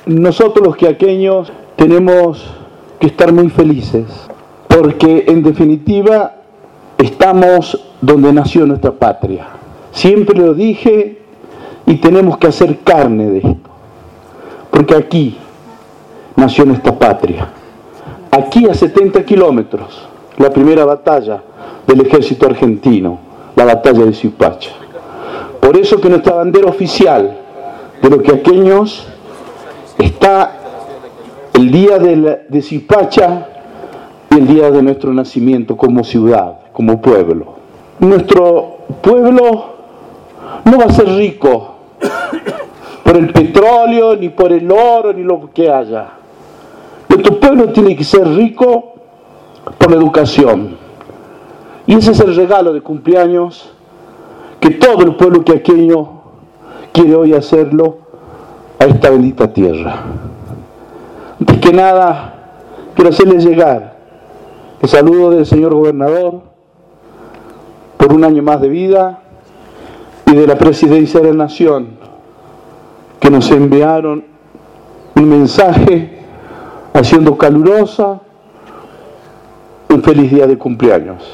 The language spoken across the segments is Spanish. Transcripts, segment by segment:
nosotros los quiaqueños tenemos que estar muy felices, porque en definitiva estamos donde nació nuestra patria. Siempre lo dije y tenemos que hacer carne de esto, porque aquí nació nuestra patria. Aquí a 70 kilómetros, la primera batalla del ejército argentino, la batalla de Suipacha. Por eso que nuestra bandera oficial de los quiaqueños está el día de Suipacha y el día de nuestro nacimiento como ciudad, como pueblo. Nuestro pueblo no va a ser rico por el petróleo, ni por el oro, ni lo que haya. Nuestro pueblo tiene que ser rico por la educación. Y ese es el regalo de cumpleaños que todo el pueblo quiaqueño quiere hoy hacerlo a esta bendita tierra. Antes que nada, quiero hacerles llegar el saludo del señor gobernador por un año más de vida y de la Presidencia de la Nación, que nos enviaron un mensaje haciendo calurosa un feliz día de cumpleaños.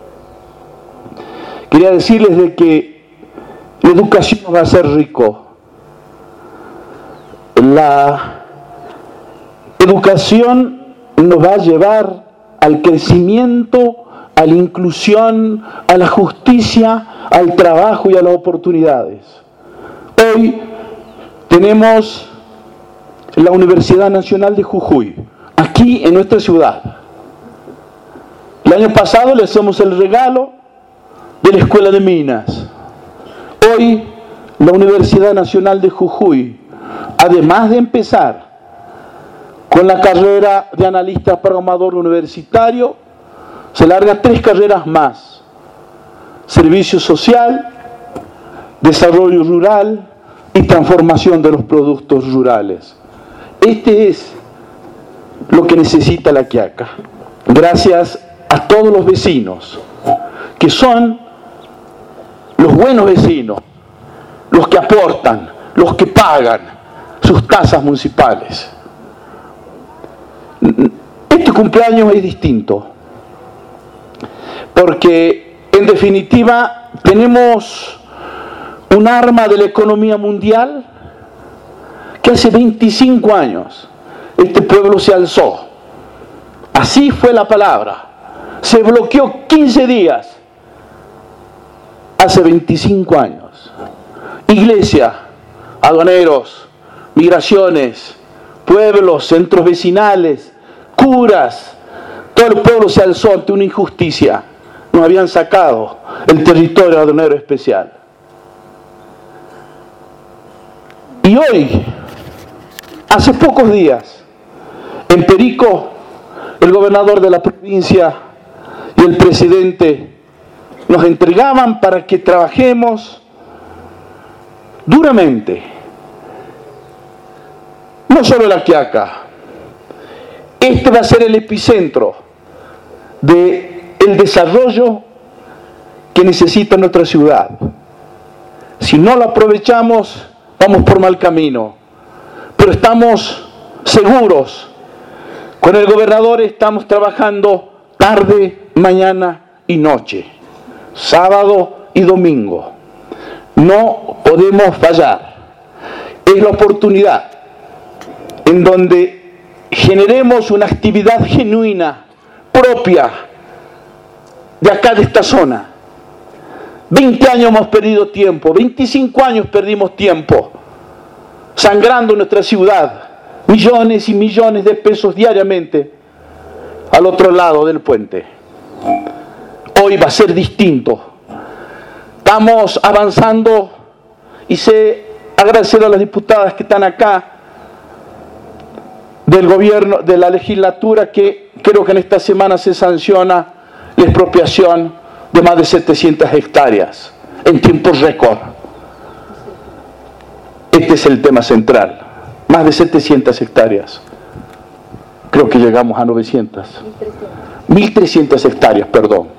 Quería decirles de que la educación nos va a hacer rico. La educación nos va a llevar al crecimiento, a la inclusión, a la justicia, al trabajo y a las oportunidades. Hoy tenemos la Universidad Nacional de Jujuy, aquí en nuestra ciudad. El año pasado le hacemos el regalo de la Escuela de Minas. Hoy la Universidad Nacional de Jujuy, además de empezar con la carrera de analista programador universitario, se larga 3 carreras más: servicio social, desarrollo rural y transformación de los productos rurales. Este es lo que necesita La Quiaca. Gracias a todos los vecinos, que son los buenos vecinos, los que aportan, los que pagan sus tasas municipales. Este cumpleaños es distinto, porque en definitiva tenemos un arma de la economía mundial que hace 25 años este pueblo se alzó. Así fue la palabra. Se bloqueó 15 días hace 25 años. Iglesia, aduaneros, migraciones, pueblos, centros vecinales, curas, todo el pueblo se alzó ante una injusticia. Nos habían sacado el territorio aduanero especial. Y hoy, hace pocos días, en Perico, el gobernador de la provincia y el presidente nos entregaban para que trabajemos duramente. No solo La Quiaca. Este va a ser el epicentro del desarrollo que necesita nuestra ciudad. Si no lo aprovechamos, vamos por mal camino. Pero estamos seguros. Con el gobernador estamos trabajando tarde, mañana y noche, sábado y domingo. No podemos fallar. Es la oportunidad en donde generemos una actividad genuina, propia, de acá de esta zona. 20 años hemos perdido tiempo, 25 años perdimos tiempo, sangrando nuestra ciudad, millones y millones de pesos diariamente al otro lado del puente. Hoy va a ser distinto. Estamos avanzando y sé agradecer a las diputadas que están acá del gobierno, de la legislatura, que creo que en esta semana se sanciona la expropiación de más de 700 hectáreas en tiempo récord. Este es el tema central. Más de 700 hectáreas. Creo que llegamos a 900. 1.300 hectáreas, perdón.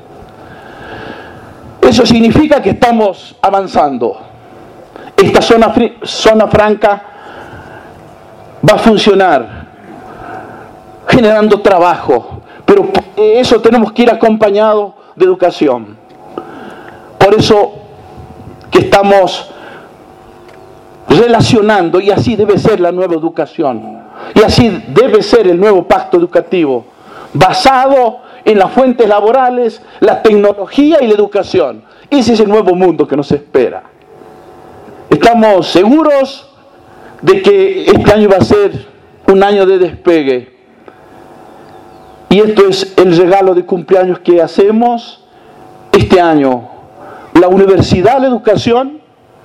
Eso significa que estamos avanzando. Esta zona franca va a funcionar generando trabajo, pero eso tenemos que ir acompañado de educación. Por eso que estamos relacionando, y así debe ser la nueva educación, y así debe ser el nuevo pacto educativo, basado en las fuentes laborales, la tecnología y la educación. Ese es el nuevo mundo que nos espera. Estamos seguros de que este año va a ser un año de despegue. Y esto es el regalo de cumpleaños que hacemos este año. La universidad, la educación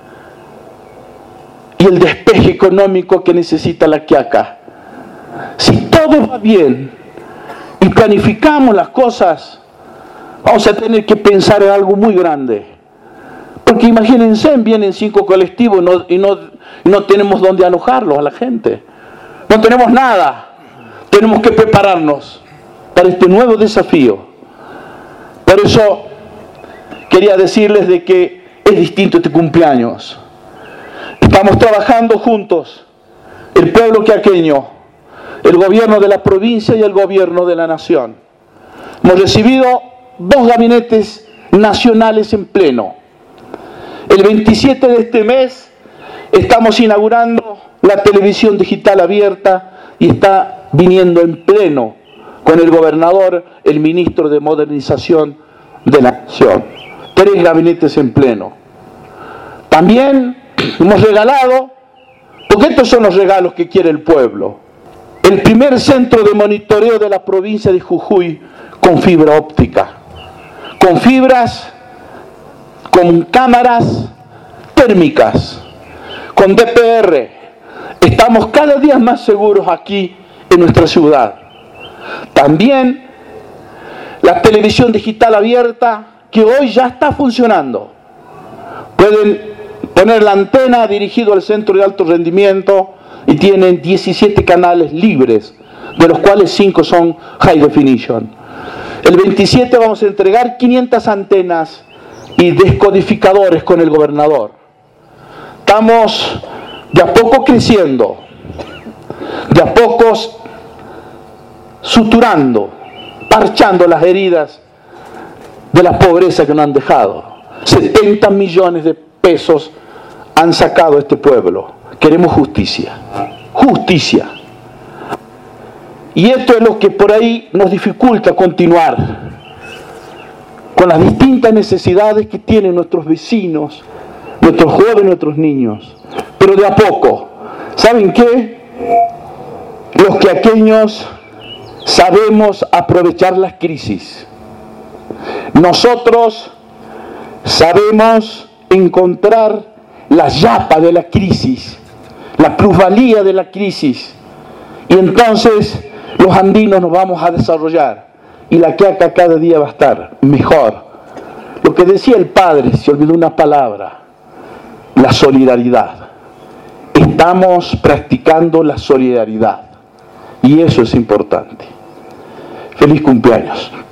y el despegue económico que necesita La Quiaca. Si todo va bien y planificamos las cosas, vamos a tener que pensar en algo muy grande. Porque imagínense, vienen 5 colectivos y no tenemos dónde alojarlos a la gente. No tenemos nada. Tenemos que prepararnos para este nuevo desafío. Por eso quería decirles de que es distinto este cumpleaños. Estamos trabajando juntos, el pueblo quiaqueño, el gobierno de la provincia y el gobierno de la nación. Hemos recibido 2 gabinetes nacionales en pleno. El 27 de este mes estamos inaugurando la televisión digital abierta y está viniendo en pleno con el gobernador, el ministro de Modernización de la Nación. 3 gabinetes en pleno. También hemos regalado, porque estos son los regalos que quiere el pueblo, el primer centro de monitoreo de la provincia de Jujuy con fibra óptica, con fibras, con cámaras térmicas, con DPR. Estamos cada día más seguros aquí en nuestra ciudad. También la televisión digital abierta, que hoy ya está funcionando. Pueden poner la antena dirigido al centro de alto rendimiento y tienen 17 canales libres, de los cuales 5 son High Definition. El 27 vamos a entregar 500 antenas y descodificadores con el gobernador. Estamos de a poco creciendo, de a poco suturando, parchando las heridas de la pobreza que nos han dejado. 70 millones de pesos han sacado a este pueblo. Queremos justicia. Justicia. Y esto es lo que por ahí nos dificulta continuar con las distintas necesidades que tienen nuestros vecinos, nuestros jóvenes, nuestros niños. Pero de a poco. ¿Saben qué? Los quiaqueños sabemos aprovechar las crisis. Nosotros sabemos encontrar la yapa de la crisis, la plusvalía de la crisis. Y entonces los andinos nos vamos a desarrollar y La Quiaca cada día va a estar mejor. Lo que decía el padre, se olvidó una palabra, la solidaridad. Estamos practicando la solidaridad y eso es importante. Feliz cumpleaños.